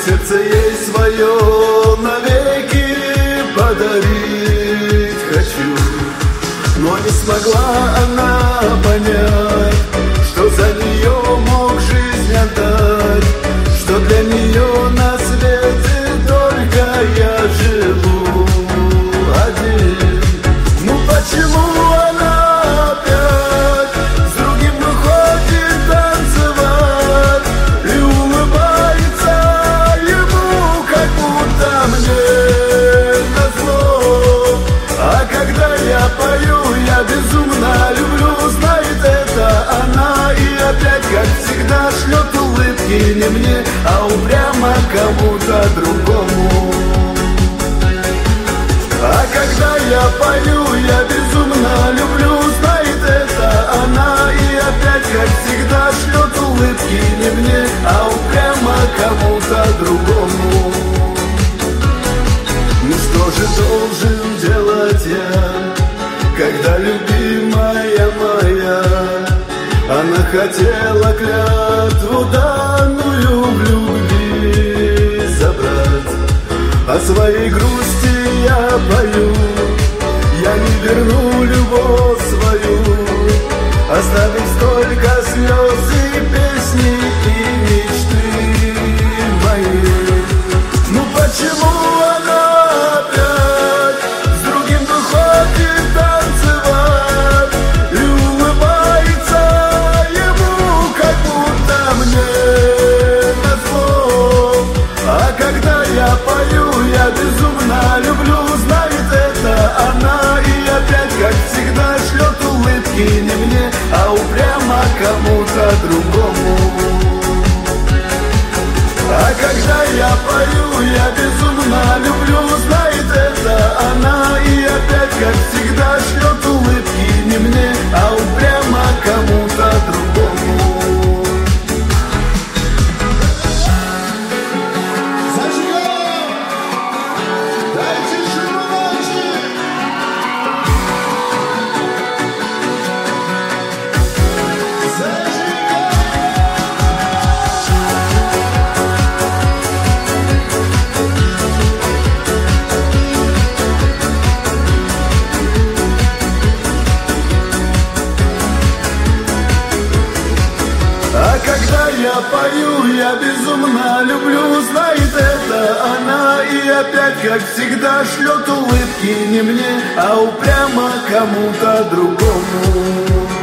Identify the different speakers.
Speaker 1: сердце ей свое навеки подарить хочу. Но не смогла она понять, что за нее мог жизнь отдать, что для нее на свете только я живу один. Ну почему она опять с другим выходит танцевать и улыбается ему, как будто мне назло? А когда я пою, я безумно люблю, знает это она, и опять, как всегда, шлет улыбки не мне, а упрямо кому-то другому. А когда я пою, я безумно люблю, знает это она, и опять, как всегда, шлет улыбки не мне, а упрямо кому-то другому. Ну что же должен делать я, когда любимая моя, она хотела клятву данную в любви забрать, о своей грусти я пою, я не верну любовь свою, оставив столько слез и песни и мечты мои. Ну почему она опять с другим выходит танцевать и улыбается ему, как будто мне назло? А когда я пою, я безумно люблю, знает это она, и опять, как всегда, шлет улыбки не мне, а упрямо кому-то другому. А когда я пою, я безумно люблю, знает это она, и опять, как всегда, шлет улыбки не мне, а упрямо кому-то другому. Когда я пою, я безумно люблю, знает это она, и опять, как всегда, шлет улыбки не мне, а упрямо кому-то другому.